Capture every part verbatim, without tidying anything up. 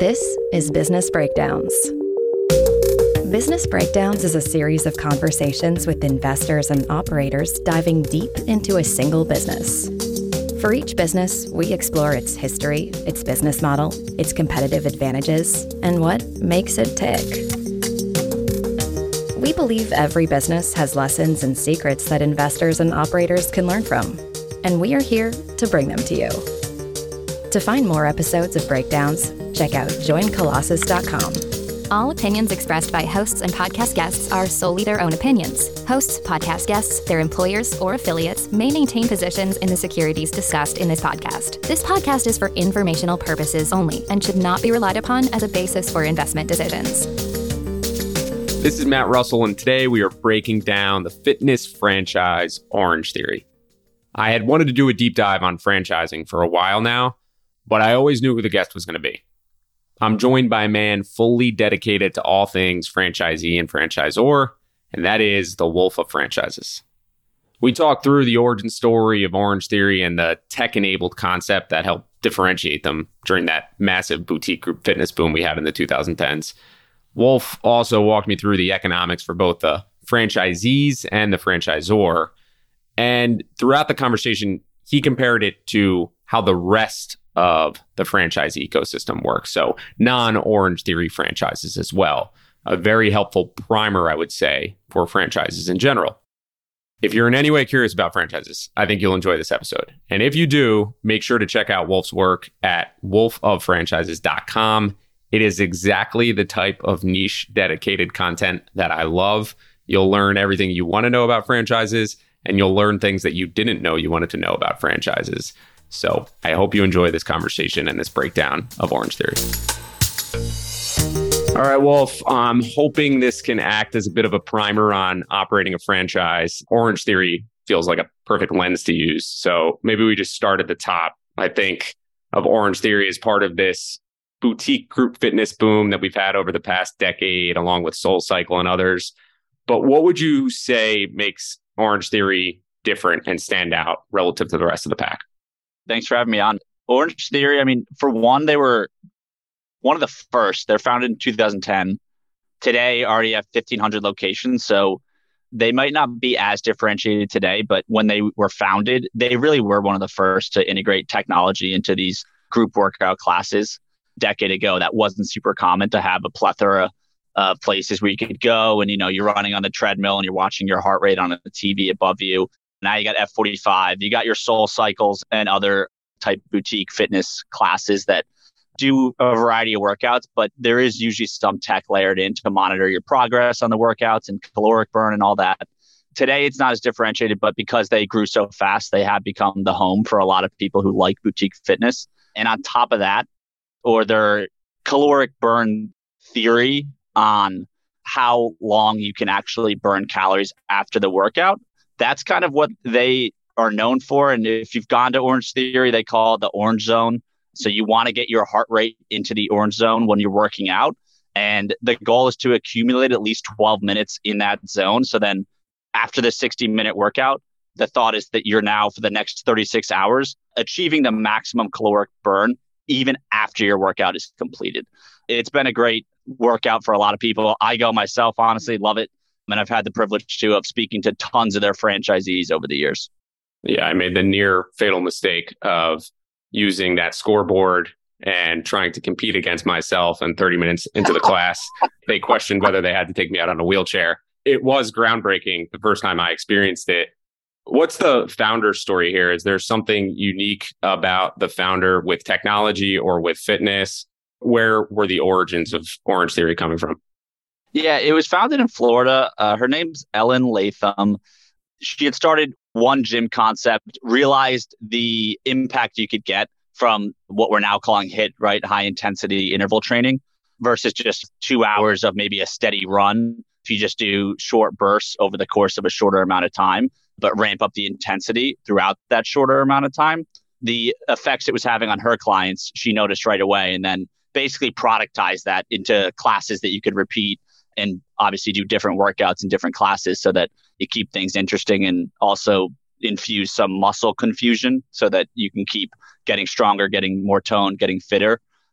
This is Business Breakdowns. Business Breakdowns is a series of conversations with investors and operators diving deep into a single business. For each business, we explore its history, its business model, its competitive advantages, and what makes it tick. We believe every business has lessons and secrets that investors and operators can learn from, and we are here to bring them to you. To find more episodes of Breakdowns, check out join colossus dot com. All opinions expressed by hosts and podcast guests are solely their own opinions. Hosts, podcast guests, their employers, or affiliates may maintain positions in the securities discussed in this podcast. This podcast is for informational purposes only and should not be relied upon as a basis for investment decisions. This is Matt Russell, and today we are breaking down the fitness franchise Orange Theory. I had wanted to do a deep dive on franchising for a while now, but I always knew who the guest was going to be. I'm joined by a man fully dedicated to all things franchisee and franchisor, and that is the Wolf of Franchises. We talked through the origin story of Orange Theory and the tech-enabled concept that helped differentiate them during that massive boutique group fitness boom we had in the twenty tens. Wolf also walked me through the economics for both the franchisees and the franchisor, and throughout the conversation, he compared it to how the rest of the franchise ecosystem works. So non-Orange Theory franchises as well. A very helpful primer, I would say, for franchises in general. If you're in any way curious about franchises, I think you'll enjoy this episode. And if you do, make sure to check out Wolf's work at wolf of franchises dot com. It is exactly the type of niche dedicated content that I love. You'll learn everything you want to know about franchises, and you'll learn things that you didn't know you wanted to know about franchises. So I hope you enjoy this conversation and this breakdown of Orange Theory. All right, Wolf, I'm hoping this can act as a bit of a primer on operating a franchise. Orange Theory feels like a perfect lens to use. So maybe we just start at the top. I think of Orange Theory as part of this boutique group fitness boom that we've had over the past decade, along with SoulCycle and others. But what would you say makes Orange Theory different and stand out relative to the rest of the pack? Thanks for having me on. Orange Theory, I mean, for one, they were one of the first. They're founded in two thousand ten. Today, already have fifteen hundred locations. So they might not be as differentiated today, but when they were founded, they really were one of the first to integrate technology into these group workout classes. A decade ago, that wasn't super common to have a plethora of places where you could go and, you know, you're running on the treadmill and you're watching your heart rate on a T V above you. Now you got F forty-five, you got your SoulCycles and other type boutique fitness classes that do a variety of workouts, but there is usually some tech layered in to monitor your progress on the workouts and caloric burn and all that. Today, it's not as differentiated, but because they grew so fast, they have become the home for a lot of people who like boutique fitness. And on top of that, or their caloric burn theory on how long you can actually burn calories after the workout, that's kind of what they are known for. And if you've gone to Orange Theory, they call it the orange zone. So you want to get your heart rate into the orange zone when you're working out. And the goal is to accumulate at least twelve minutes in that zone. So then after the sixty minute workout, the thought is that you're now for the next thirty-six hours achieving the maximum caloric burn even after your workout is completed. It's been a great workout for a lot of people. I go myself, honestly, love it. And I've had the privilege too of speaking to tons of their franchisees over the years. Yeah, I made the near fatal mistake of using that scoreboard and trying to compete against myself. And thirty minutes into the class, they questioned whether they had to take me out on a wheelchair. It was groundbreaking the first time I experienced it. What's the founder story here? Is there something unique about the founder with technology or with fitness? Where were the origins of Orange Theory coming from? Yeah, it was founded in Florida. Uh, her name's Ellen Latham. She had started one gym concept, realized the impact you could get from what we're now calling HIIT, right? High intensity interval training versus just two hours of maybe a steady run. If you just do short bursts over the course of a shorter amount of time, but ramp up the intensity throughout that shorter amount of time, the effects it was having on her clients, she noticed right away, and then basically productized that into classes that you could repeat and obviously do different workouts in different classes so that you keep things interesting and also infuse some muscle confusion so that you can keep getting stronger, getting more toned, getting fitter.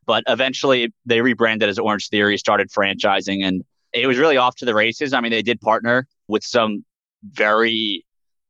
But eventually they rebranded as Orange Theory, started franchising, and it was really off to the races. I mean, they did partner with some very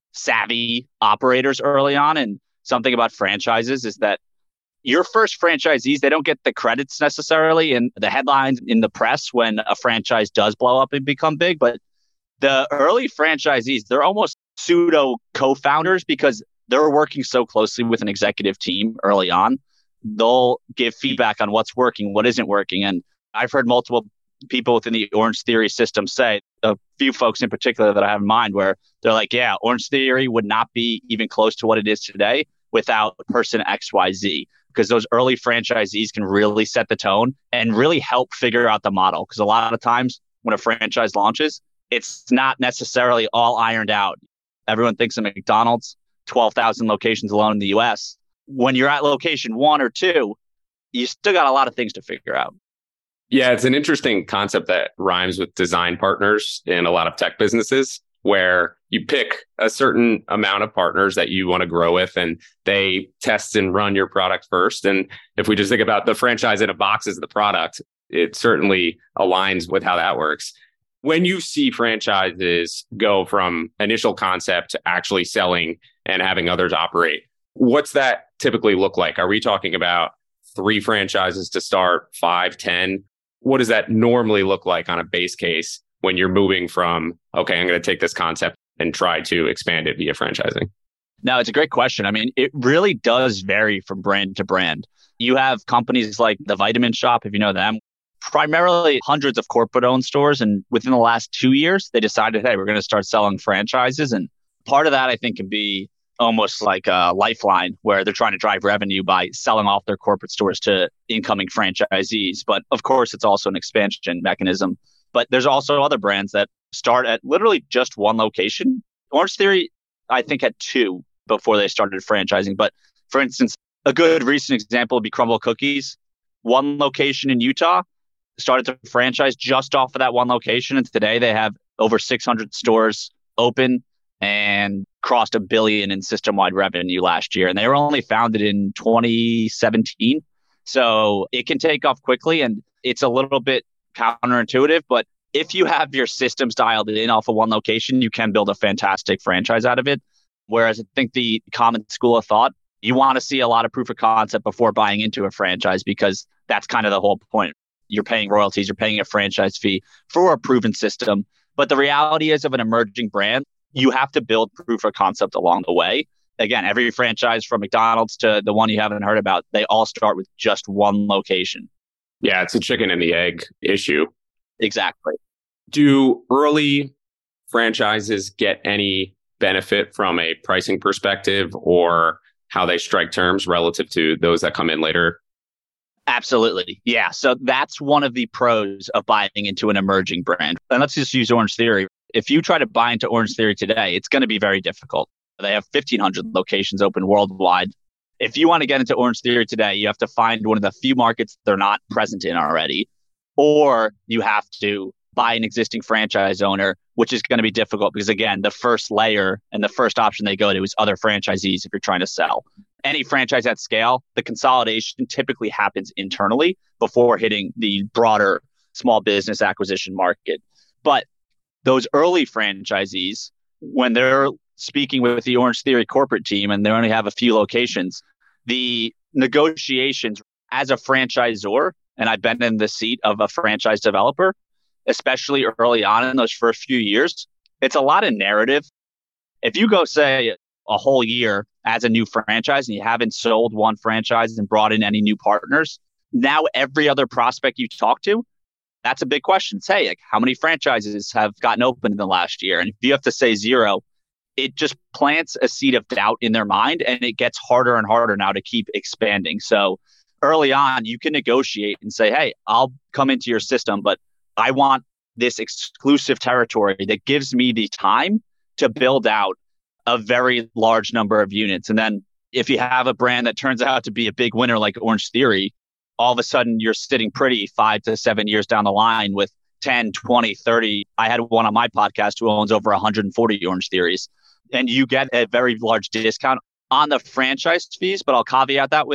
savvy operators early on. And something about franchises is that your first franchisees, they don't get the credits necessarily in the headlines in the press when a franchise does blow up and become big. But the early franchisees, they're almost pseudo co-founders because they're working so closely with an executive team early on. They'll give feedback on what's working, what isn't working. And I've heard multiple people within the Orange Theory system say, a few folks in particular that I have in mind, where they're like, yeah, Orange Theory would not be even close to what it is today without person X Y Z. Because those early franchisees can really set the tone and really help figure out the model. Because a lot of times when a franchise launches, it's not necessarily all ironed out. Everyone thinks of McDonald's, twelve thousand locations alone in the U S. When you're at location one or two, you still got a lot of things to figure out. Yeah, it's an interesting concept that rhymes with design partners in a lot of tech businesses, where you pick a certain amount of partners that you want to grow with, and they test and run your product first. And if we just think about the franchise in a box as the product, it certainly aligns with how that works. When you see franchises go from initial concept to actually selling and having others operate, what's that typically look like? Are we talking about three franchises to start, five, ten? What does that normally look like on a base case when you're moving from, okay, I'm going to take this concept and try to expand it via franchising? No, it's a great question. I mean, it really does vary from brand to brand. You have companies like The Vitamin Shoppe, if you know them, primarily hundreds of corporate-owned stores. And within the last two years, they decided, hey, we're going to start selling franchises. And part of that, I think, can be almost like a lifeline where they're trying to drive revenue by selling off their corporate stores to incoming franchisees. But of course, it's also an expansion mechanism. But there's also other brands that start at literally just one location. Orange Theory, I think, had two before they started franchising. But for instance, a good recent example would be Crumbl Cookies. One location in Utah, started to franchise just off of that one location. And today they have over six hundred stores open and crossed a billion in system-wide revenue last year. And they were only founded in twenty seventeen. So it can take off quickly, and it's a little bit counterintuitive. But if you have your systems dialed in off of one location, you can build a fantastic franchise out of it. Whereas I think the common school of thought, you want to see a lot of proof of concept before buying into a franchise, because that's kind of the whole point. You're paying royalties, you're paying a franchise fee for a proven system. But the reality is, of an emerging brand, you have to build proof of concept along the way. Again, every franchise from McDonald's to the one you haven't heard about, they all start with just one location. Yeah, it's a chicken and the egg issue. Exactly. Do early franchises get any benefit from a pricing perspective or how they strike terms relative to those that come in later? Absolutely. Yeah. So that's one of the pros of buying into an emerging brand. And let's just use Orange Theory. If you try to buy into Orange Theory today, it's going to be very difficult. They have fifteen hundred locations open worldwide. If you want to get into Orange Theory today, you have to find one of the few markets they're not present in already, or you have to buy an existing franchise owner, which is going to be difficult because, again, the first layer and the first option they go to is other franchisees if you're trying to sell. Any franchise at scale, the consolidation typically happens internally before hitting the broader small business acquisition market. But those early franchisees, when they're speaking with the Orange Theory corporate team and they only have a few locations, the negotiations as a franchisor, and I've been in the seat of a franchise developer, especially early on in those first few years, it's a lot of narrative. If you go, say, a whole year as a new franchise and you haven't sold one franchise and brought in any new partners, now every other prospect you talk to, that's a big question. Say, like, how many franchises have gotten open in the last year? And if you have to say zero, it just plants a seed of doubt in their mind, and it gets harder and harder now to keep expanding. So early on, you can negotiate and say, hey, I'll come into your system, but I want this exclusive territory that gives me the time to build out a very large number of units. And then if you have a brand that turns out to be a big winner like Orange Theory, all of a sudden you're sitting pretty five to seven years down the line with ten, twenty, thirty. I had one on my podcast who owns over one hundred forty Orange Theories. And you get a very large discount on the franchise fees. But I'll caveat that with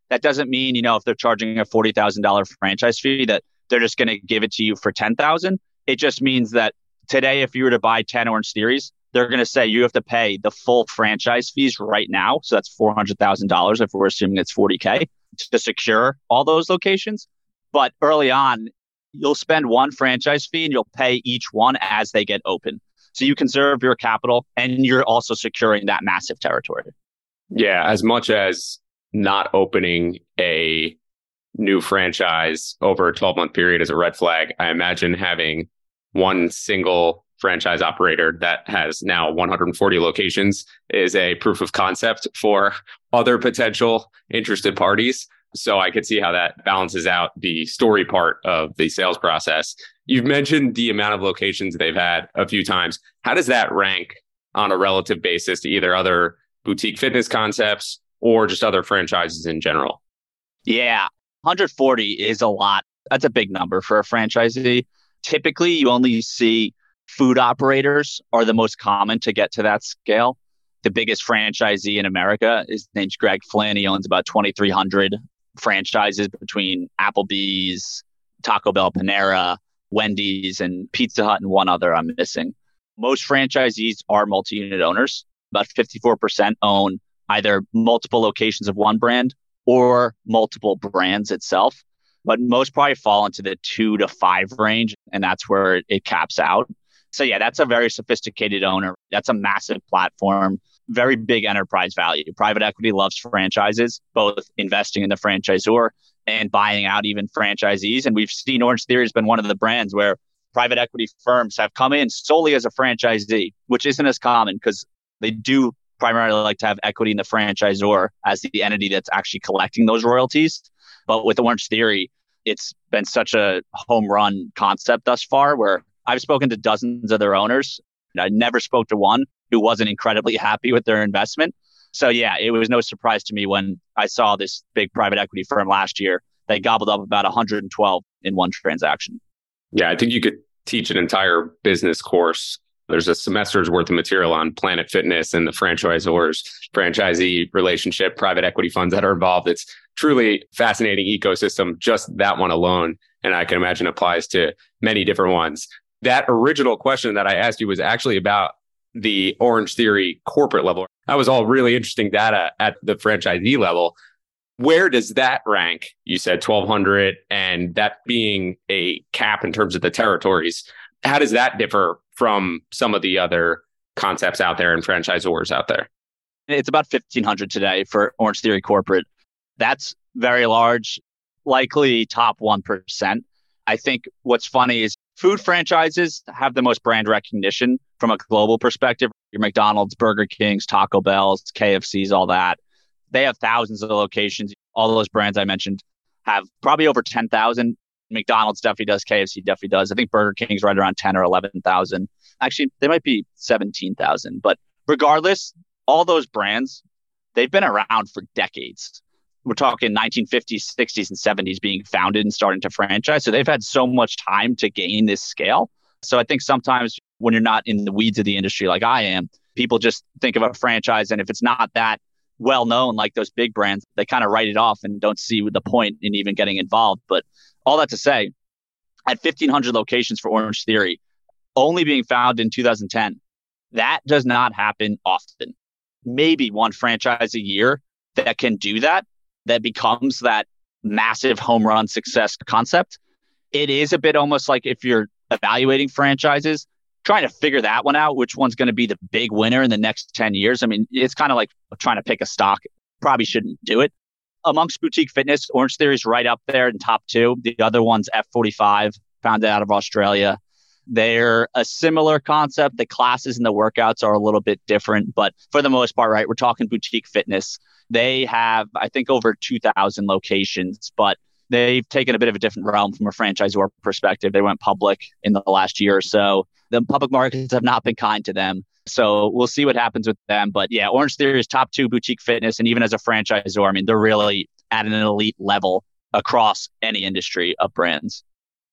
That doesn't mean, you know, if they're charging a forty thousand dollars franchise fee that they're just going to give it to you for ten thousand dollars. It just means that today, if you were to buy ten Orange Theories, they're going to say you have to pay the full franchise fees right now. So that's four hundred thousand dollars if we're assuming it's forty K to secure all those locations. But early on, you'll spend one franchise fee and you'll pay each one as they get open. So you conserve your capital and you're also securing that massive territory. Yeah, as much as not opening a new franchise over a twelve-month period is a red flag, I imagine having one single franchise operator that has now one hundred forty locations is a proof of concept for other potential interested parties. So I could see how that balances out the story part of the sales process. You've mentioned the amount of locations they've had a few times. How does that rank on a relative basis to either other boutique fitness concepts or just other franchises in general? Yeah, one hundred forty is a lot. That's a big number for a franchisee. Typically, you only see food operators are the most common to get to that scale. The biggest franchisee in America is named Greg Flynn. He owns about twenty-three hundred franchises between Applebee's, Taco Bell, Panera, Wendy's, and Pizza Hut, and one other I'm missing. Most franchisees are multi-unit owners. About fifty-four percent own either multiple locations of one brand or multiple brands itself. But most probably fall into the two to five range, and that's where it caps out. So yeah, that's a very sophisticated owner. That's a massive platform, very big enterprise value. Private equity loves franchises, both investing in the franchisor and buying out even franchisees. And we've seen Orange Theory has been one of the brands where private equity firms have come in solely as a franchisee, which isn't as common because they do primarily like to have equity in the franchisor as the entity that's actually collecting those royalties. But with Orange Theory, it's been such a home run concept thus far where I've spoken to dozens of their owners. And I never spoke to one who wasn't incredibly happy with their investment. So yeah, it was no surprise to me when I saw this big private equity firm last year. They gobbled up about one hundred twelve in one transaction. Yeah, I think you could teach an entire business course. There's a semester's worth of material on Planet Fitness and the franchisors, franchisee relationship, private equity funds that are involved. It's truly fascinating ecosystem, just that one alone. And I can imagine applies to many different ones. That original question that I asked you was actually about the Orange Theory corporate level. That was all really interesting data at the franchisee level. Where does that rank? You said twelve hundred, and that being a cap in terms of the territories. How does that differ from some of the other concepts out there and franchisors out there? It's about fifteen hundred today for Orange Theory corporate. That's very large, likely top one percent. I think what's funny is food franchises have the most brand recognition from a global perspective. Your McDonald's, Burger King's, Taco Bell's, K F C's, all that. They have thousands of locations. All those brands I mentioned have probably over ten thousand. McDonald's definitely does. K F C definitely does. I think Burger King's right around ten or eleven thousand. Actually, they might be seventeen thousand. But regardless, all those brands, they've been around for decades. We're talking nineteen fifties, sixties, and seventies being founded and starting to franchise. So they've had so much time to gain this scale. So I think sometimes when you're not in the weeds of the industry like I am, people just think of a franchise. And if it's not that well known like those big brands, they kind of write it off and don't see the point in even getting involved. But all that to say, at fifteen hundred locations for Orange Theory, only being founded in two thousand ten, that does not happen often. Maybe one franchise a year that can do that, that becomes that massive home run success concept. It is a bit almost like if you're evaluating franchises, trying to figure that one out, which one's going to be the big winner in the next ten years. I mean, it's kind of like trying to pick a stock. Probably shouldn't do it. Amongst boutique fitness, Orange Theory is right up there in top two. The other one's F forty-five, founded out of Australia. They're a similar concept. The classes and the workouts are a little bit different, but for the most part, right, we're talking boutique fitness. They have, I think, over two thousand locations, but they've taken a bit of a different realm from a franchisor perspective. They went public in the last year or so. The public markets have not been kind to them. So we'll see what happens with them. But yeah, Orange Theory is top two boutique fitness. And even as a franchisor, I mean, they're really at an elite level across any industry of brands.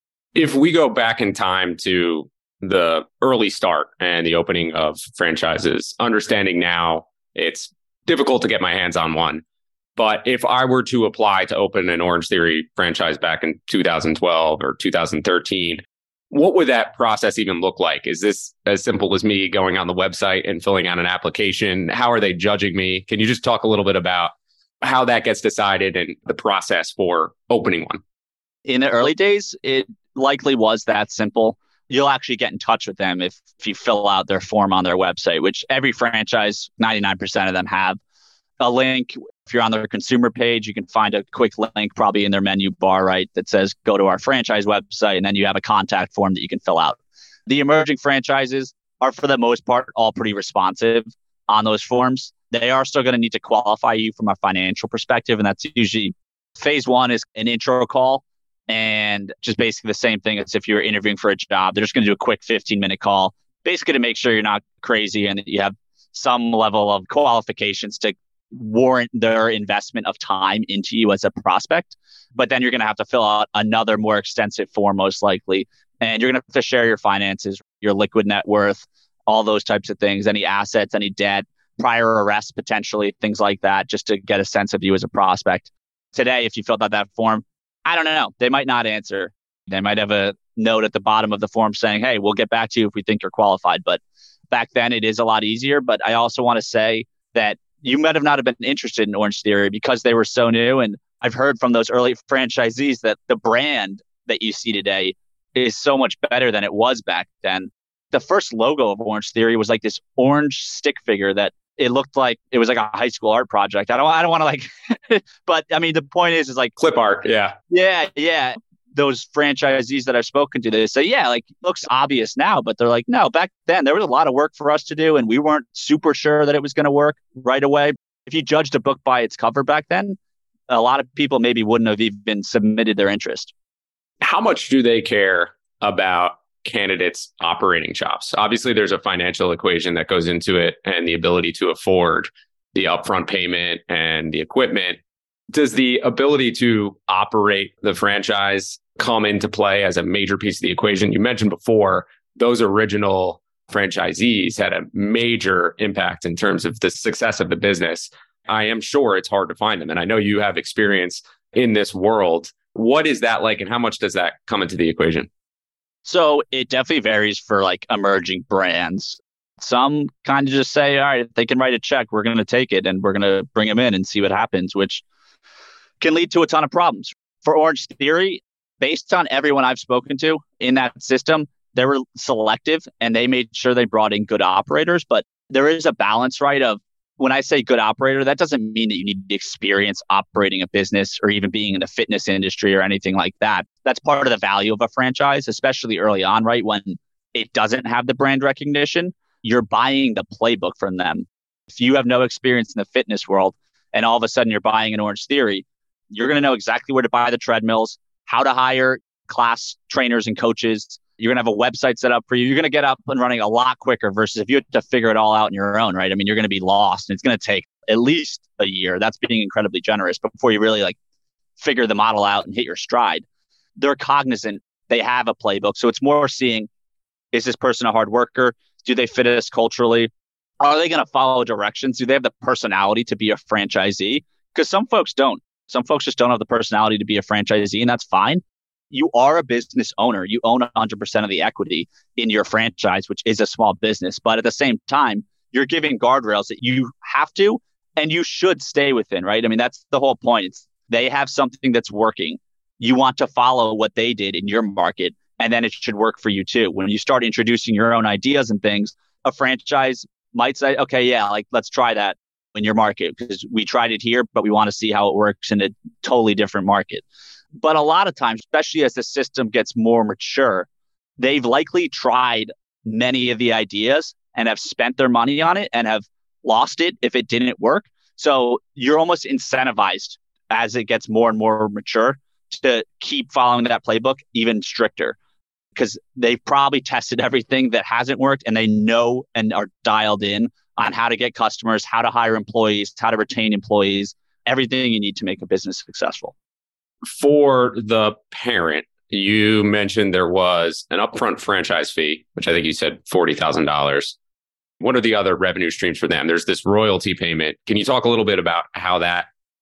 If we go back in time to the early start and the opening of franchises, understanding now it's difficult to get my hands on one, But if I were to apply to open an Orange Theory franchise back in two thousand twelve or two thousand thirteen, what would that process even look like? Is this as simple as me going on the website and filling out an application? How are they judging me? Can you just talk a little bit about how that gets decided and the process for opening one? In the early days, it likely was that simple. You'll actually get in touch with them if, if you fill out their form on their website, which every franchise, ninety-nine percent of them have a link. If you're on their consumer page, you can find a quick link probably in their menu bar, right, that says go to our franchise website, and then you have a contact form that you can fill out. The emerging franchises are, for the most part, all pretty responsive on those forms. They are still going to need to qualify you from a financial perspective, and that's usually phase one is an intro call, and just basically the same thing as if you were interviewing for a job. They're just going to do a quick fifteen minute call, basically to make sure you're not crazy and that you have some level of qualifications to warrant their investment of time into you as a prospect. But then you're going to have to fill out another more extensive form, most likely. And you're going to have to share your finances, your liquid net worth, all those types of things, any assets, any debt, prior arrests, potentially, things like that, just to get a sense of you as a prospect. Today, if you filled out that form, I don't know. They might not answer. They might have a note at the bottom of the form saying, hey, we'll get back to you if we think you're qualified. But back then, it is a lot easier. But I also want to say that you might have not have been interested in Orange Theory because they were so new. And I've heard from those early franchisees that the brand that you see today is so much better than it was back then. The first logo of Orange Theory was like this orange stick figure that it looked like it was like a high school art project. I don't I don't want to like, but I mean, the point is, is like clip art. Yeah. Yeah. Yeah. Those franchisees that I've spoken to, they say, yeah, like looks obvious now, but they're like, no, back then there was a lot of work for us to do and we weren't super sure that it was going to work right away. If you judged a book by its cover back then, a lot of people maybe wouldn't have even submitted their interest. How much do they care about candidates' operating chops? Obviously, there's a financial equation that goes into it and the ability to afford the upfront payment and the equipment. Does the ability to operate the franchise come into play as a major piece of the equation? You mentioned before, those original franchisees had a major impact in terms of the success of the business. I am sure it's hard to find them. And I know you have experience in this world. What is that like and how much does that come into the equation? So it definitely varies for like emerging brands. Some kind of just say, all right, if they can write a check, we're going to take it and we're going to bring them in and see what happens, which can lead to a ton of problems. For Orange Theory, based on everyone I've spoken to in that system, they were selective and they made sure they brought in good operators. But there is a balance, right? Of when I say good operator, that doesn't mean that you need experience operating a business or even being in the fitness industry or anything like that. That's part of the value of a franchise, especially early on, right? When it doesn't have the brand recognition, you're buying the playbook from them. If you have no experience in the fitness world and all of a sudden you're buying an Orange Theory, you're going to know exactly where to buy the treadmills, how to hire class trainers and coaches. You're going to have a website set up for you. You're going to get up and running a lot quicker versus if you had to figure it all out on your own, right? I mean, you're going to be lost and it's going to take at least a year. That's being incredibly generous. But before you really like figure the model out and hit your stride, they're cognizant. They have a playbook. So it's more seeing, is this person a hard worker? Do they fit us culturally? Are they going to follow directions? Do they have the personality to be a franchisee? Because some folks don't. Some folks just don't have the personality to be a franchisee, and that's fine. You are a business owner. You own one hundred percent of the equity in your franchise, which is a small business. But at the same time, you're giving guardrails that you have to and you should stay within, right? I mean, that's the whole point. It's, they have something that's working. You want to follow what they did in your market, and then it should work for you too. When you start introducing your own ideas and things, a franchise might say, okay, yeah, like let's try that in your market because we tried it here, but we want to see how it works in a totally different market. But a lot of times, especially as the system gets more mature, they've likely tried many of the ideas and have spent their money on it and have lost it if it didn't work. So you're almost incentivized as it gets more and more mature to keep following that playbook even stricter because they've probably tested everything that hasn't worked and they know and are dialed in on how to get customers, how to hire employees, how to retain employees, everything you need to make a business successful. For the parent, you mentioned there was an upfront franchise fee, which I think you said forty thousand dollars. What are the other revenue streams for them? There's this royalty payment. Can you talk a little bit about how that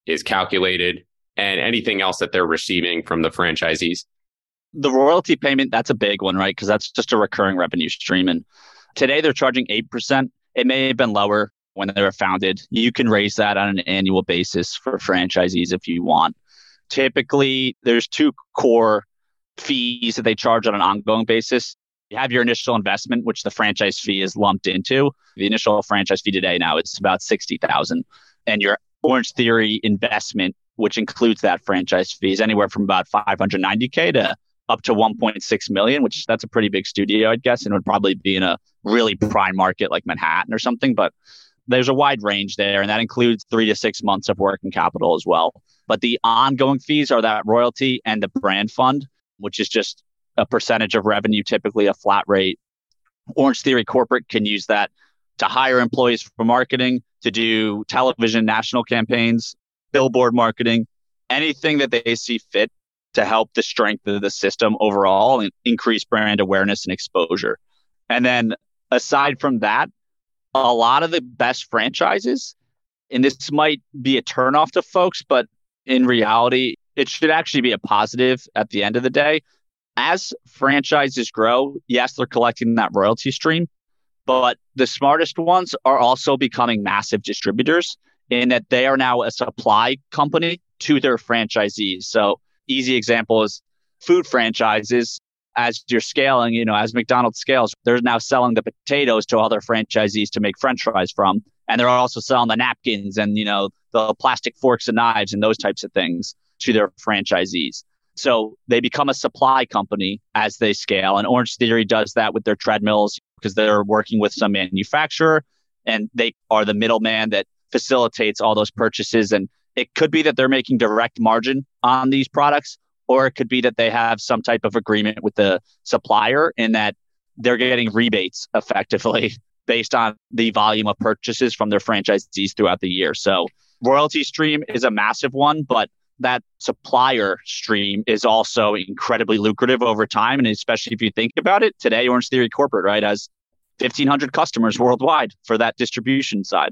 is calculated, and anything else that they're receiving from the franchisees? The royalty payment, that's a big one, right? Because that's just a recurring revenue stream. And today they're charging eight percent. It may have been lower when they were founded. You can raise that on an annual basis for franchisees if you want. Typically, there's two core fees that they charge on an ongoing basis. You have your initial investment, which the franchise fee is lumped into. The initial franchise fee today now is about sixty thousand dollars. And your Orange Theory investment, which includes that franchise fee, is anywhere from about five hundred ninety thousand dollars to up to one point six million dollars, which that's a pretty big studio, I'd guess, and would probably be in a really prime market like Manhattan or something. But there's a wide range there, and that includes three to six months of working capital as well. But the ongoing fees are that royalty and the brand fund, which is just a percentage of revenue, typically a flat rate. Orange Theory Corporate can use that to hire employees for marketing, to do television national campaigns, billboard marketing, anything that they see fit to help the strength of the system overall and increase brand awareness and exposure. And then aside from that, a lot of the best franchises, and this might be a turnoff to folks, but in reality, it should actually be a positive at the end of the day. As franchises grow, yes, they're collecting that royalty stream, but the smartest ones are also becoming massive distributors in that they are now a supply company to their franchisees. So easy example is food franchises. As you're scaling, you know, as McDonald's scales, they're now selling the potatoes to other franchisees to make French fries from. And they're also selling the napkins and, you know, the plastic forks and knives and those types of things to their franchisees. So they become a supply company as they scale. And Orange Theory does that with their treadmills because they're working with some manufacturer and they are the middleman that facilitates all those purchases. And it could be that they're making direct margin on these products, or it could be that they have some type of agreement with the supplier in that they're getting rebates effectively based on the volume of purchases from their franchisees throughout the year. So royalty stream is a massive one, but that supplier stream is also incredibly lucrative over time. And especially if you think about it, today, Orange Theory Corporate, right, has fifteen hundred customers worldwide for that distribution side.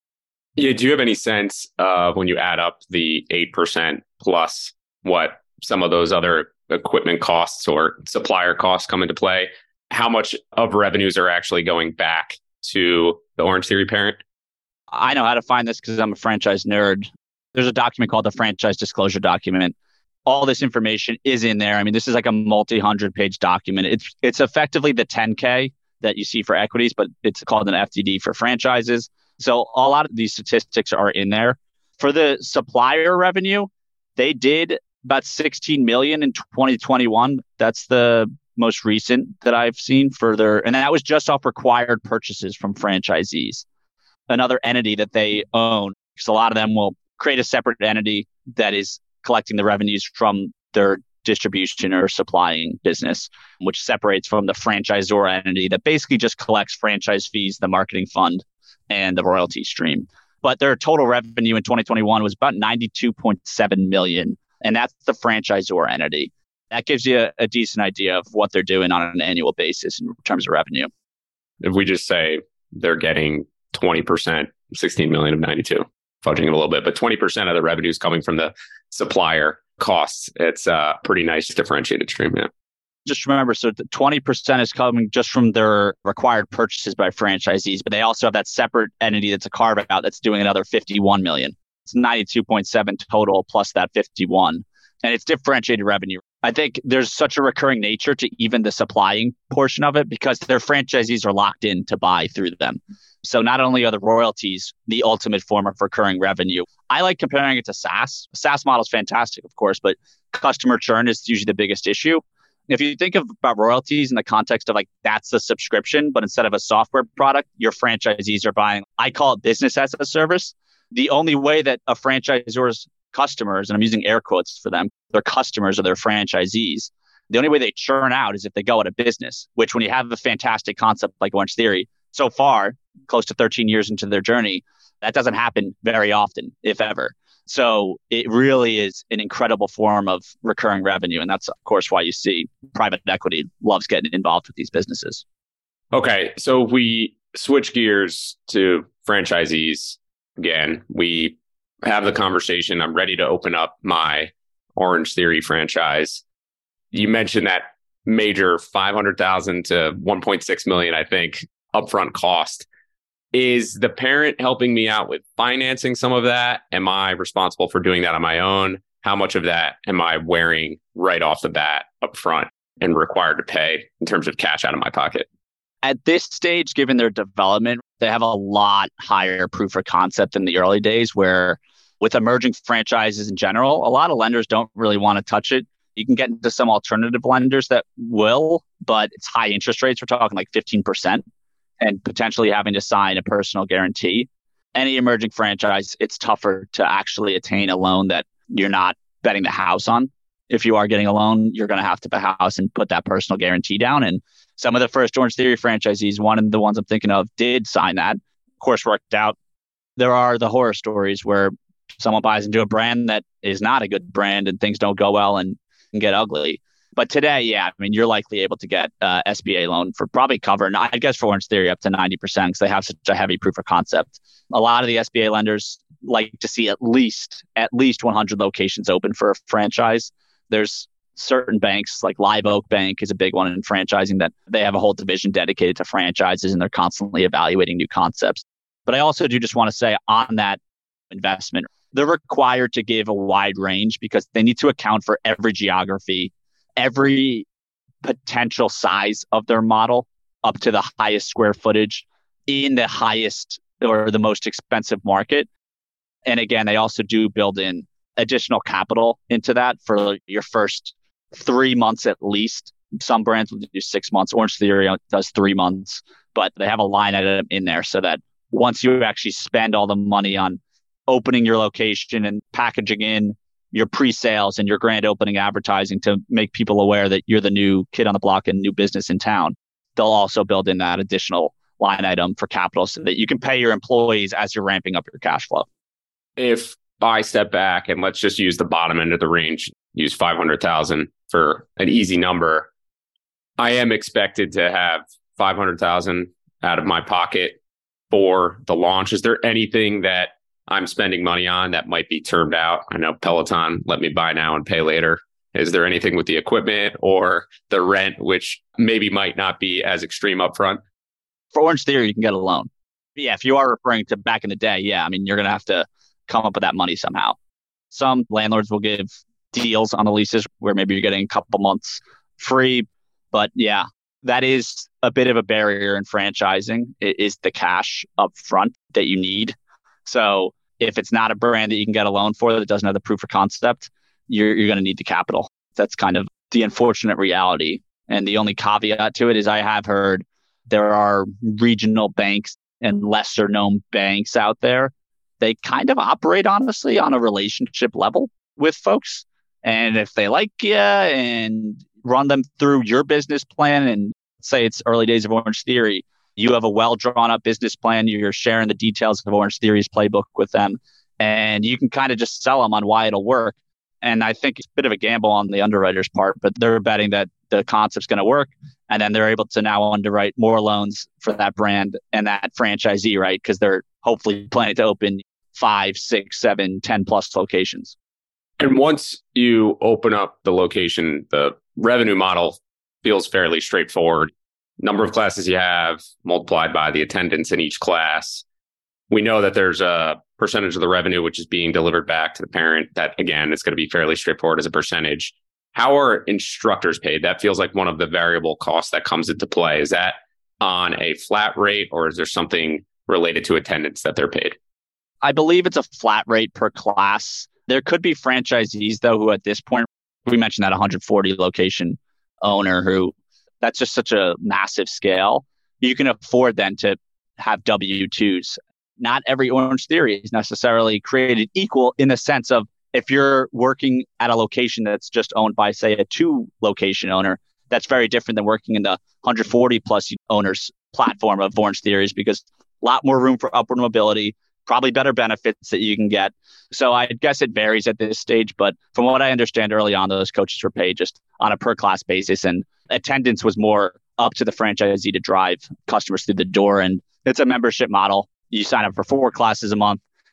Yeah. Do you have any sense of when you add up the eight percent plus what some of those other equipment costs or supplier costs come into play, how much of revenues are actually going back to the Orange Theory parent? I know how to find this because I'm a franchise nerd. There's a document called the Franchise Disclosure Document. All this information is in there. I mean, this is like a multi-hundred page document. It's it's effectively the ten K that you see for equities, but it's called an F D D for franchises. So a lot of these statistics are in there. For the supplier revenue, they did about sixteen million in twenty twenty-one. That's the most recent that I've seen for their, and that was just off required purchases from franchisees. Another entity that they own, because a lot of them will create a separate entity that is collecting the revenues from their distribution or supplying business, which separates from the franchisor entity that basically just collects franchise fees, the marketing fund, and the royalty stream. But their total revenue in twenty twenty-one was about ninety-two point seven million. And that's the franchisor entity. That gives you a, a decent idea of what they're doing on an annual basis in terms of revenue. If we just say they're getting twenty percent, sixteen million of ninety-two, fudging it a little bit, but twenty percent of the revenue is coming from the supplier costs. It's a pretty nice differentiated stream. Yeah. Just remember, so the twenty percent is coming just from their required purchases by franchisees, but they also have that separate entity that's a carve out that's doing another fifty-one million. It's ninety-two point seven total plus that fifty-one. And it's differentiated revenue. I think there's such a recurring nature to even the supplying portion of it because their franchisees are locked in to buy through them. So not only are the royalties the ultimate form of recurring revenue, I like comparing it to SaaS. The SaaS model is fantastic, of course, but customer churn is usually the biggest issue. If you think of about royalties in the context of like, that's the subscription, but instead of a software product, your franchisees are buying, I call it business as a service. The only way that a franchisor's customers, and I'm using air quotes for them, their customers or their franchisees, the only way they churn out is if they go out of business, which when you have a fantastic concept like Orange Theory, so far, close to thirteen years into their journey, that doesn't happen very often, if ever. So it really is an incredible form of recurring revenue. And that's, of course, why you see private equity loves getting involved with these businesses. Okay. So if we switch gears to franchisees, again, we have the conversation. I'm ready to open up my Orange Theory franchise. You mentioned that major five hundred thousand to one point six million, I think, upfront cost. Is the parent helping me out with financing some of that? Am I responsible for doing that on my own? How much of that am I wearing right off the bat upfront and required to pay in terms of cash out of my pocket? At this stage, given their development, they have a lot higher proof of concept than the early days, where with emerging franchises in general, a lot of lenders don't really want to touch it. You can get into some alternative lenders that will, but it's high interest rates. We're talking like fifteen percent and potentially having to sign a personal guarantee. Any emerging franchise, it's tougher to actually attain a loan that you're not betting the house on. If you are getting a loan, you're going to have to buy a house and put that personal guarantee down. And some of the first Orange Theory franchisees, one of the ones I'm thinking of, did sign that. Of course, worked out. There are the horror stories where someone buys into a brand that is not a good brand and things don't go well and can get ugly. But today, yeah, I mean, you're likely able to get uh, S B A loan for probably cover, I guess for Orange Theory up to ninety percent because they have such a heavy proof of concept. A lot of the S B A lenders like to see at least at least one hundred locations open for a franchise. There's certain banks like Live Oak Bank is a big one in franchising that they have a whole division dedicated to franchises and they're constantly evaluating new concepts. But I also do just want to say on that investment, they're required to give a wide range because they need to account for every geography, every potential size of their model up to the highest square footage in the highest or the most expensive market. And again, they also do build in additional capital into that for your first three months at least. Some brands will do six months. Orange Theory does three months, but they have a line item in there so that once you actually spend all the money on opening your location and packaging in your pre-sales and your grand opening advertising to make people aware that you're the new kid on the block and new business in town, they'll also build in that additional line item for capital so that you can pay your employees as you're ramping up your cash flow. If I step back and let's just use the bottom end of the range, use five hundred thousand for an easy number, I am expected to have five hundred thousand out of my pocket for the launch. Is there anything that I'm spending money on that might be termed out? I know Peloton, let me buy now and pay later. Is there anything with the equipment or the rent, which maybe might not be as extreme upfront? For Orange Theory, you can get a loan. But yeah, if you are referring to back in the day, yeah, I mean, you're going to have to come up with that money somehow. Some landlords will give deals on the leases where maybe you're getting a couple months free. But yeah, that is a bit of a barrier in franchising. It is the cash up front that you need. So if it's not a brand that you can get a loan for that doesn't have the proof of concept, you're you're going to need the capital. That's kind of the unfortunate reality. And the only caveat to it is I have heard there are regional banks and lesser known banks out there. They kind of operate, honestly, on a relationship level with folks. And if they like you and run them through your business plan and say it's early days of Orange Theory, you have a well drawn up business plan. You're sharing the details of Orange Theory's playbook with them, and you can kind of just sell them on why it'll work. And I think it's a bit of a gamble on the underwriter's part, but they're betting that the concept's going to work. And then they're able to now underwrite more loans for that brand and that franchisee, right? Because they're hopefully planning to open five, six, seven, ten plus locations. And once you open up the location, the revenue model feels fairly straightforward. Number of classes you have multiplied by the attendance in each class. We know that there's a percentage of the revenue which is being delivered back to the parent. That, again, is going to be fairly straightforward as a percentage. How are instructors paid? That feels like one of the variable costs that comes into play. Is that on a flat rate, or is there something related to attendance that they're paid? I believe it's a flat rate per class. There could be franchisees, though, who at this point, we mentioned that one hundred forty location owner who, that's just such a massive scale. You can afford then to have W two's. Not every Orange Theory is necessarily created equal in the sense of if you're working at a location that's just owned by, say, a two location owner, that's very different than working in the one hundred forty plus owners platform of Orange Theories, because a lot more room for upward mobility, probably better benefits that you can get. So I guess it varies at this stage. But from what I understand early on, those coaches were paid just on a per class basis, and attendance was more up to the franchisee to drive customers through the door. And it's a membership model. You sign up for four classes a month.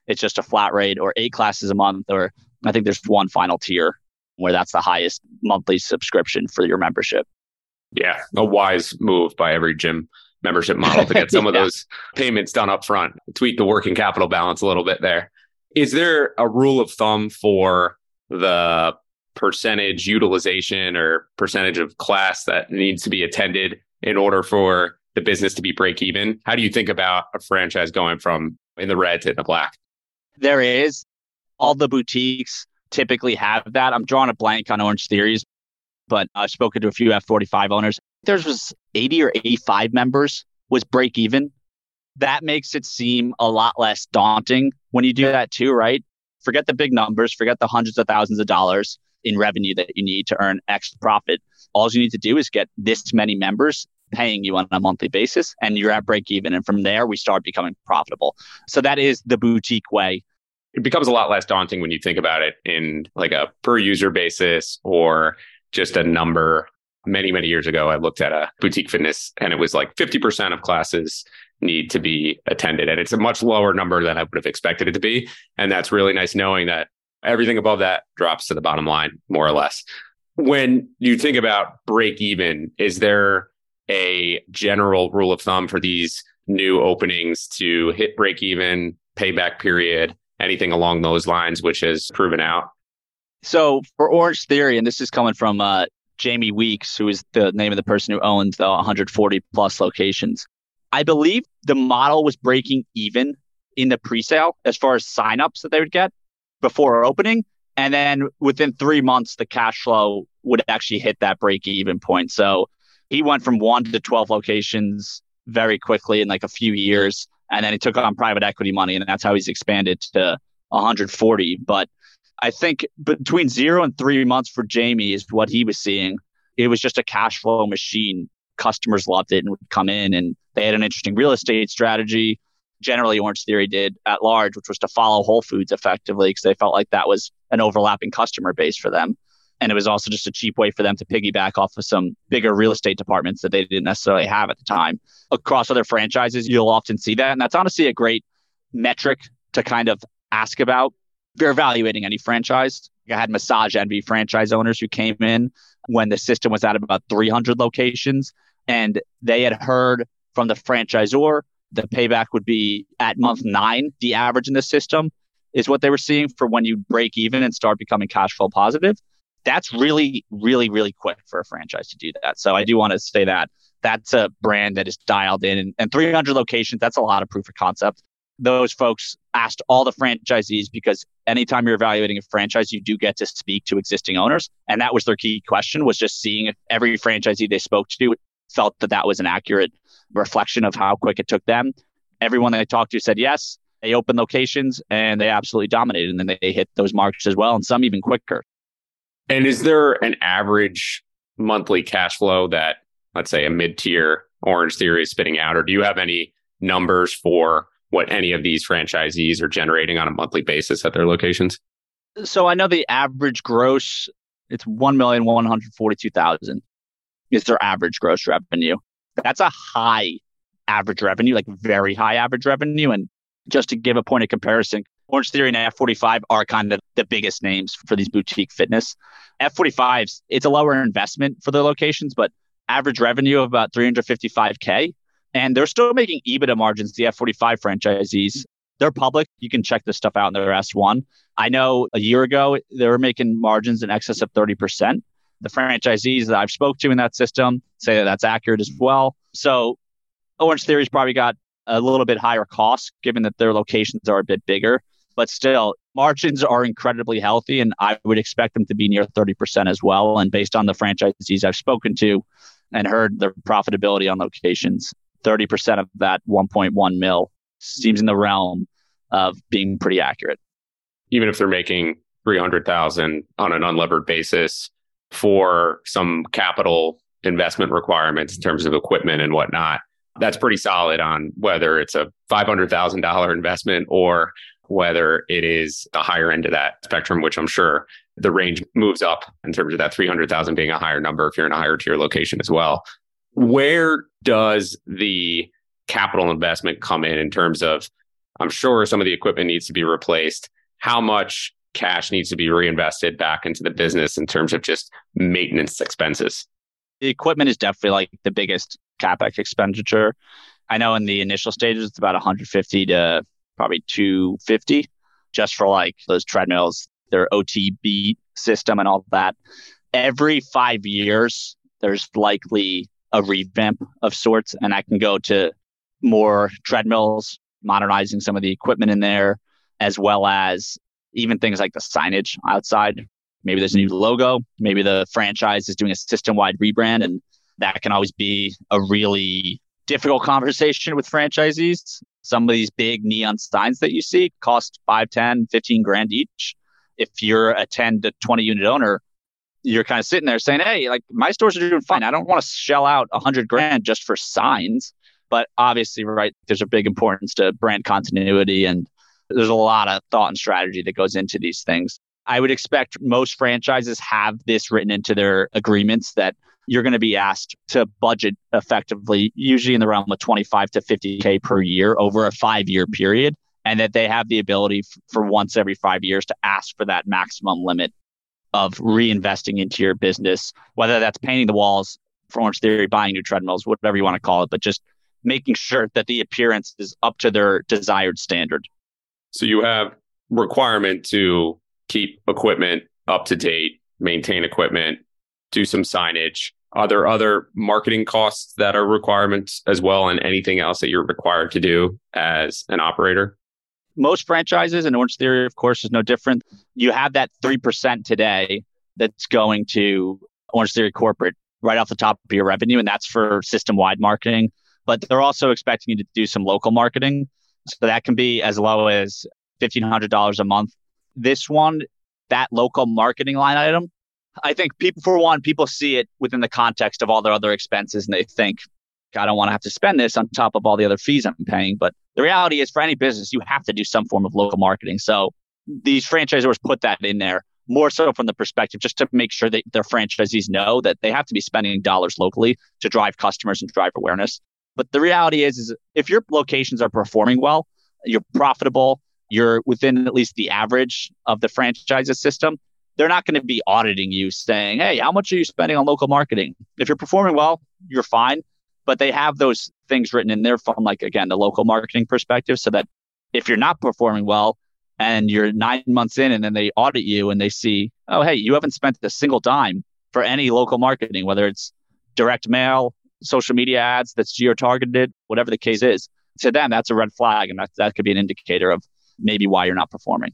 it's just a flat rate, or eight classes a month, or I think there's one final tier where that's the highest monthly subscription for your membership. Yeah, a wise move by every gym membership model to get some yeah. of those payments done up front, tweak the working capital balance a little bit there. Is there a rule of thumb for the percentage utilization or percentage of class that needs to be attended in order for the business to be break even? How do you think about a franchise going from in the red to the black? There is. All the boutiques typically have that. I'm drawing a blank on Orange Theories, but I've spoken to a few F forty-five owners. There's was eighty or eighty-five members was break even. That makes it seem a lot less daunting when you do that too, right? Forget the big numbers, forget the hundreds of thousands of dollars in revenue that you need to earn X profit. All you need to do is get this many members paying you on a monthly basis, and you're at break even. And from there, we start becoming profitable. So that is the boutique way. It becomes a lot less daunting when you think about it in like a per user basis or just a number. Many, many years ago, I looked at a boutique fitness and it was like fifty percent of classes need to be attended. And it's a much lower number than I would have expected it to be. And that's really nice knowing that everything above that drops to the bottom line, more or less. When you think about break even, is there a general rule of thumb for these new openings to hit break even, payback period, anything along those lines, which has proven out? So for Orange Theory, and this is coming from uh, Jamie Weeks, who is the name of the person who owns the one hundred forty plus locations, I believe the model was breaking even in the pre-sale as far as signups that they would get before opening. And then within three months, the cash flow would actually hit that break-even point. So he went from one to twelve locations very quickly in like a few years. And then he took on private equity money, and that's how he's expanded to one hundred forty. But I think between zero and three months for Jamie is what he was seeing. It was just a cash flow machine. Customers loved it and would come in, and they had an interesting real estate strategy. Generally, Orange Theory did at large, which was to follow Whole Foods effectively because they felt like that was an overlapping customer base for them. And it was also just a cheap way for them to piggyback off of some bigger real estate departments that they didn't necessarily have at the time. Across other franchises, you'll often see that. And that's honestly a great metric to kind of ask about. If you're evaluating any franchise, I had Massage Envy franchise owners who came in when the system was at about three hundred locations. And they had heard from the franchisor the payback would be at month nine. The average in the system is what they were seeing for when you break even and start becoming cash flow positive. That's really, really, really quick for a franchise to do that. So I do want to say that that's a brand that is dialed in, and, and three hundred locations, that's a lot of proof of concept. Those folks asked all the franchisees, because anytime you're evaluating a franchise, you do get to speak to existing owners. And that was their key question, was just seeing if every franchisee they spoke to felt that that was an accurate reflection of how quick it took them. Everyone that I talked to said yes. They opened locations and they absolutely dominated. And then they hit those marks as well, and some even quicker. And is there an average monthly cash flow that, let's say, a mid-tier Orange Theory is spitting out? Or do you have any numbers for what any of these franchisees are generating on a monthly basis at their locations? So I know the average gross, it's one million one hundred forty-two thousand is their average gross revenue. That's a high average revenue, like very high average revenue. And just to give a point of comparison, Orange Theory and F forty-five are kind of the biggest names for these boutique fitness. F forty-fives, it's a lower investment for their locations, but average revenue of about three hundred fifty-five K. And they're still making EBITDA margins, the F forty-five franchisees. They're public. You can check this stuff out in their S one. I know a year ago, they were making margins in excess of thirty percent. The franchisees that I've spoke to in that system say that that's accurate as well. So Orange Theory's probably got a little bit higher costs, given that their locations are a bit bigger. But still, margins are incredibly healthy, and I would expect them to be near thirty percent as well. And based on the franchisees I've spoken to and heard their profitability on locations, thirty percent of that one point one mil seems in the realm of being pretty accurate. Even if they're making three hundred thousand on an unlevered basis for some capital investment requirements in terms of equipment and whatnot, that's pretty solid on whether it's a five hundred thousand dollars investment or whether it is the higher end of that spectrum, which I'm sure the range moves up in terms of that three hundred thousand being a higher number if you're in a higher tier location as well. Where does the capital investment come in in terms of I'm sure some of the equipment needs to be replaced. How much cash needs to be reinvested back into the business in terms of just maintenance expenses? The equipment is definitely like the biggest CapEx expenditure. I know in the initial stages, it's about one hundred fifty to probably two hundred fifty just for like those treadmills, their O T B system and all that. Every five years, there's likely a revamp of sorts, and that can go to more treadmills, modernizing some of the equipment in there, as well as even things like the signage outside. Maybe there's a new logo. Maybe the franchise is doing a system-wide rebrand, and that can always be a really difficult conversation with franchisees. Some of these big neon signs that you see cost five, ten, fifteen grand each. If you're a ten to twenty unit owner, you're kind of sitting there saying, hey, like my stores are doing fine. I don't want to shell out a hundred grand just for signs. But obviously, right, there's a big importance to brand continuity, and there's a lot of thought and strategy that goes into these things. I would expect most franchises have this written into their agreements that you're going to be asked to budget effectively, usually in the realm of twenty-five to fifty K per year over a five-year period, and that they have the ability f- for once every five years to ask for that maximum limit of reinvesting into your business, whether that's painting the walls for Orange Theory, buying new treadmills, whatever you want to call it, but just making sure that the appearance is up to their desired standard. So you have requirement to keep equipment up to date, maintain equipment, do some signage. Are there other marketing costs that are requirements as well, and anything else that you're required to do as an operator? Most franchises, and Orange Theory, of course, is no different. You have that three percent today that's going to Orange Theory corporate right off the top of your revenue, and that's for system-wide marketing. But they're also expecting you to do some local marketing. So that can be as low as fifteen hundred dollars a month. This one, that local marketing line item, I think people, for one, people see it within the context of all their other expenses and they think, I don't want to have to spend this on top of all the other fees I'm paying. But the reality is for any business, you have to do some form of local marketing. So these franchisors put that in there more so from the perspective just to make sure that their franchisees know that they have to be spending dollars locally to drive customers and drive awareness. But the reality is, is if your locations are performing well, you're profitable, you're within at least the average of the franchise system, they're not going to be auditing you saying, hey, how much are you spending on local marketing? If you're performing well, you're fine. But they have those things written in there from, like, again, the local marketing perspective, so that if you're not performing well and you're nine months in and then they audit you and they see, oh, hey, you haven't spent a single dime for any local marketing, whether it's direct mail, social media ads that's geo-targeted, whatever the case is, to them, that's a red flag. And that, that could be an indicator of maybe why you're not performing.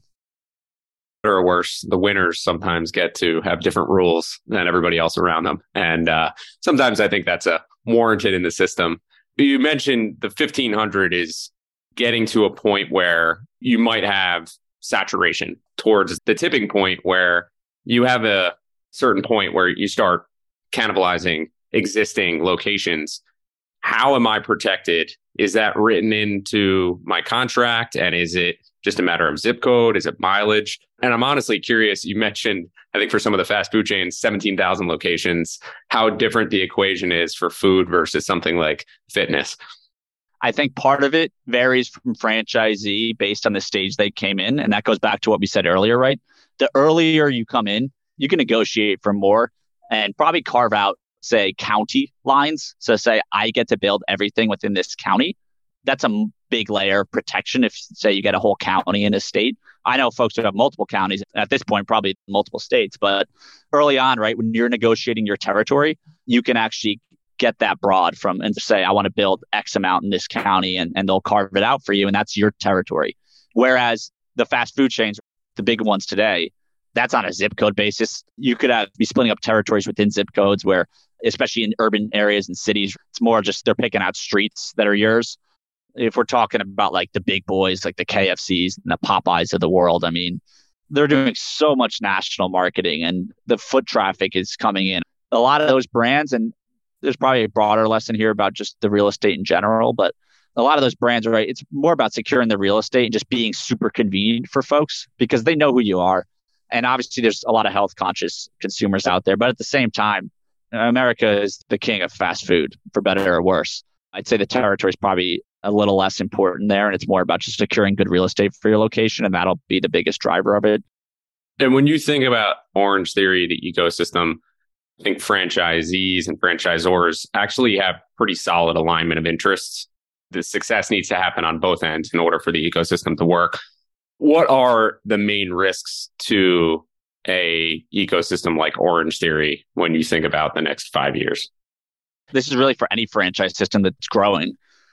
Or worse, the winners sometimes get to have different rules than everybody else around them. And uh, sometimes I think that's a warranted in the system. You mentioned the fifteen hundred is getting to a point where you might have saturation towards the tipping point where you have a certain point where you start cannibalizing existing locations. How am I protected? Is that written into my contract? And is it just a matter of zip code? Is it mileage? And I'm honestly curious, you mentioned, I think for some of the fast food chains, seventeen thousand locations, how different the equation is for food versus something like fitness. I think part of it varies from franchisee based on the stage they came in. And that goes back to what we said earlier, right? The earlier you come in, you can negotiate for more and probably carve out, say, county lines. So say I get to build everything within this county. That's a big layer of protection if, say, you get a whole county in a state. I know folks who have multiple counties at this point, probably multiple states, but early on, right, when you're negotiating your territory, you can actually get that broad from and say, I want to build X amount in this county, and, and they'll carve it out for you. And that's your territory. Whereas the fast food chains, the big ones today, that's on a zip code basis. You could have, be splitting up territories within zip codes where, especially in urban areas and cities, it's more just they're picking out streets that are yours. If we're talking about like the big boys, like the K F Cs and the Popeyes of the world, I mean, they're doing so much national marketing and the foot traffic is coming in. A lot of those brands, and there's probably a broader lesson here about just the real estate in general, but a lot of those brands, right, it's more about securing the real estate and just being super convenient for folks because they know who you are. And obviously there's a lot of health conscious consumers out there, but at the same time, America is the king of fast food, for better or worse. I'd say the territory is probably a little less important there. And it's more about just securing good real estate for your location. And that'll be the biggest driver of it. And when you think about Orange Theory, the ecosystem, I think franchisees and franchisors actually have pretty solid alignment of interests. The success needs to happen on both ends in order for the ecosystem to work. What are the main risks to a ecosystem like Orange Theory when you think about the next five years? This is really for any franchise system that's growing.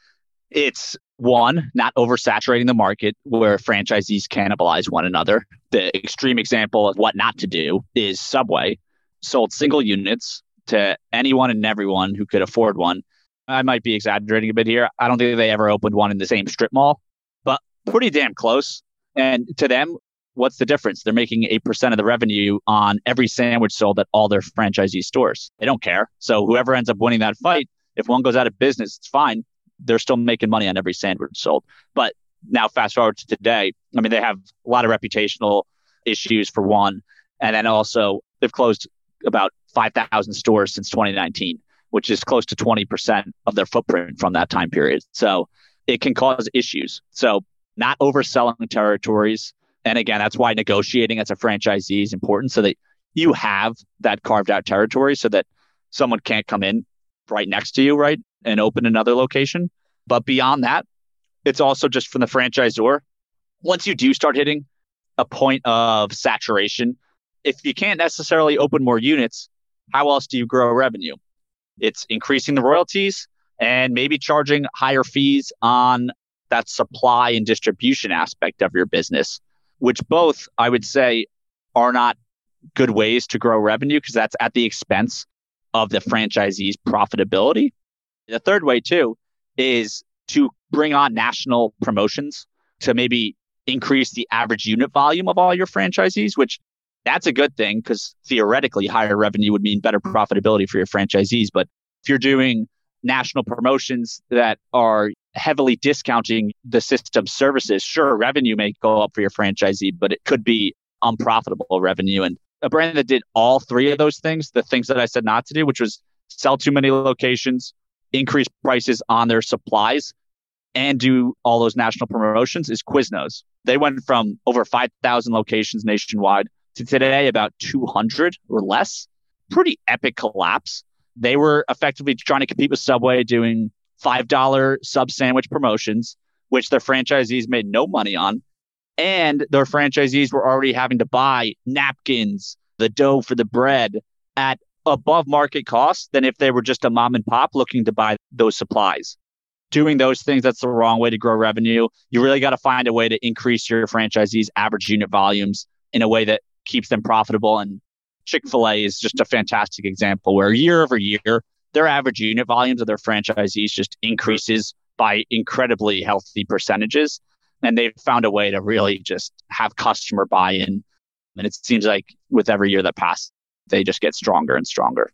It's one, not oversaturating the market where franchisees cannibalize one another. The extreme example of what not to do is Subway sold single units to anyone and everyone who could afford one. I might be exaggerating a bit here. I don't think they ever opened one in the same strip mall, but pretty damn close. And to them, what's the difference? They're making eight percent of the revenue on every sandwich sold at all their franchisee stores. They don't care. So whoever ends up winning that fight, if one goes out of business, it's fine. They're still making money on every sandwich sold. But now fast forward to today, I mean, they have a lot of reputational issues for one. And then also they've closed about five thousand stores since twenty nineteen, which is close to twenty percent of their footprint from that time period. So it can cause issues. So not overselling territories. And again, that's why negotiating as a franchisee is important so that you have that carved out territory so that someone can't come in right next to you, right, and open another location. But beyond that, it's also just from the franchisor. Once you do start hitting a point of saturation, if you can't necessarily open more units, how else do you grow revenue? It's increasing the royalties and maybe charging higher fees on that supply and distribution aspect of your business, which both, I would say, are not good ways to grow revenue because that's at the expense of the franchisee's profitability. The third way, too, is to bring on national promotions to maybe increase the average unit volume of all your franchisees, which that's a good thing because theoretically higher revenue would mean better profitability for your franchisees. But if you're doing national promotions that are heavily discounting the system's services, sure, revenue may go up for your franchisee, but it could be unprofitable revenue. And a brand that did all three of those things, the things that I said not to do, which was sell too many locations, increase prices on their supplies, and do all those national promotions, is Quiznos. They went from over five thousand locations nationwide to today about two hundred or less. Pretty epic collapse. They were effectively trying to compete with Subway, doing five dollars sub sandwich promotions, which their franchisees made no money on. And their franchisees were already having to buy napkins, the dough for the bread at above market cost than if they were just a mom and pop looking to buy those supplies. Doing those things, that's the wrong way to grow revenue. You really got to find a way to increase your franchisees' average unit volumes in a way that keeps them profitable. And Chick-fil-A is just a fantastic example where year over year, their average unit volumes of their franchisees just increases by incredibly healthy percentages. And they've found a way to really just have customer buy-in. And it seems like with every year that passes, they just get stronger and stronger.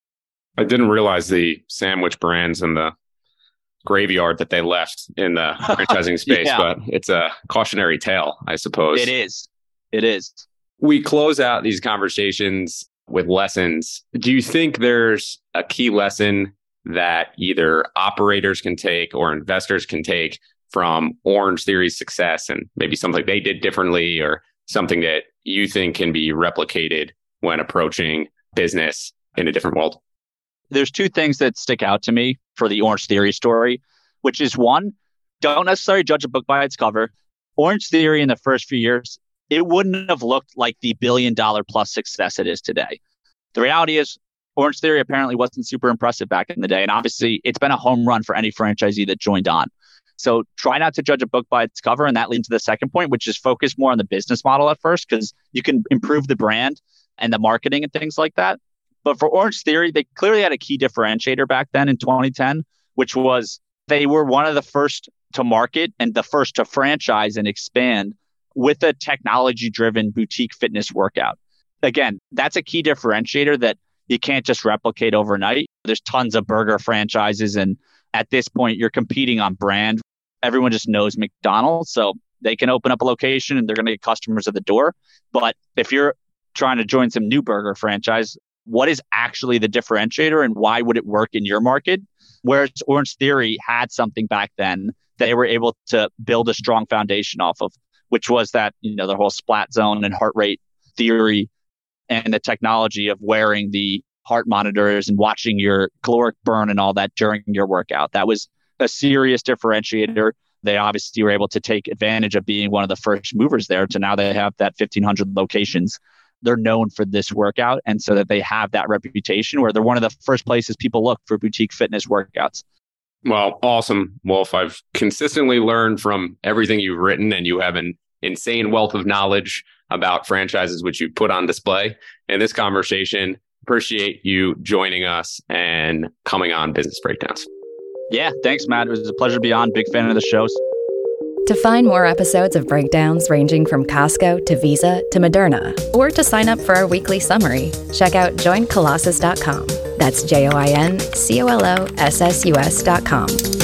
I didn't realize the sandwich brands and the graveyard that they left in the franchising space, yeah. But it's a cautionary tale, I suppose. It is. It is. We close out these conversations with lessons. Do you think there's a key lesson that either operators can take or investors can take from Orange Theory's success, and maybe something they did differently or something that you think can be replicated when approaching business in a different world? There's two things that stick out to me for the Orange Theory story, which is one, don't necessarily judge a book by its cover. Orange Theory in the first few years, it wouldn't have looked like the billion dollar plus success it is today. The reality is Orange Theory apparently wasn't super impressive back in the day. And obviously it's been a home run for any franchisee that joined on. So try not to judge a book by its cover. And that leads to the second point, which is focus more on the business model at first, because you can improve the brand and the marketing and things like that. But for Orange Theory, they clearly had a key differentiator back then in twenty ten, which was they were one of the first to market and the first to franchise and expand with a technology-driven boutique fitness workout. Again, that's a key differentiator that you can't just replicate overnight. There's tons of burger franchises, and at this point, you're competing on brand. Everyone just knows McDonald's, so they can open up a location and they're going to get customers at the door. But if you're trying to join some new burger franchise, what is actually the differentiator and why would it work in your market? Whereas Orange Theory had something back then they were able to build a strong foundation off of, which was that, you know, the whole splat zone and heart rate theory and the technology of wearing the heart monitors and watching your caloric burn and all that during your workout. That was a serious differentiator. They obviously were able to take advantage of being one of the first movers there to now they have that fifteen hundred locations. They're known for this workout. And so that they have that reputation where they're one of the first places people look for boutique fitness workouts. Well, awesome, Wolf. I've consistently learned from everything you've written, and you have an insane wealth of knowledge about franchises, which you put on display in this conversation. Appreciate you joining us and coming on Business Breakdowns. Yeah, thanks, Matt. It was a pleasure to be on. Big fan of the show. To find more episodes of Breakdowns ranging from Costco to Visa to Moderna, or to sign up for our weekly summary, check out join colossus dot com. That's J O I N C O L O S S U S dot com.